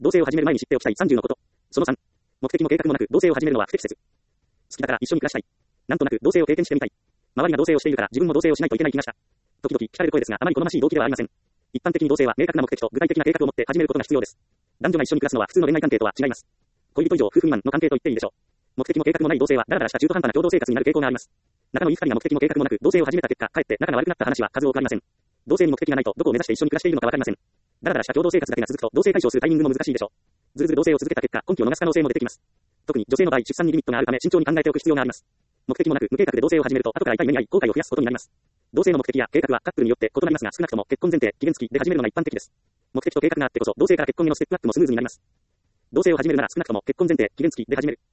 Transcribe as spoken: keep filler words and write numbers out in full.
同棲を始める前に知っておきたいさんじゅうのこと。そのさん。目的も計画もなく同棲を始めるのは不適切。好きだから一緒に暮らしたい。なんとなく同棲を経験してみたい。周りが同棲をしているから自分も同棲をしないといけない気がした。時々聞かれる声ですが、あまり好ましい動機ではありません。一般的に同棲は明確な目的と具体的な計画を持って始めることが必要です。男女が一緒に暮らすのは普通の恋愛関係とは違います。恋人以上夫婦未満の関係と言っていいでしょう。目的も計画もない同棲はダラダラした中途半端な共同生活になる傾向があります。仲のいい二人が目的も計画もなく同棲を始めた結果、かえって仲が悪くなった話は数多くありません。同棲に目的がないとどこを目指して一緒に暮らしているのかわかりません。ダラダラした共同生活だけが続くと同棲解消するタイミングも難しいでしょう。ずるずる同棲を続けた結果、根拠を逃す可能性も出てきます。特に女性の場合、出産にリミットがあるため慎重に考えておく必要があります。目的もなく無計画で同棲を始めると後から痛い目に遭い後悔を増やすことになります。同棲の目的や計画はカップルによって異なりますが、少なくとも結婚前提、期限付きで始めるのが一般的です。目的と計画があってこそ同棲から結婚へのステップアップもスムーズになります。同棲を始めるなら少なくとも結婚前提、期限付きで始める。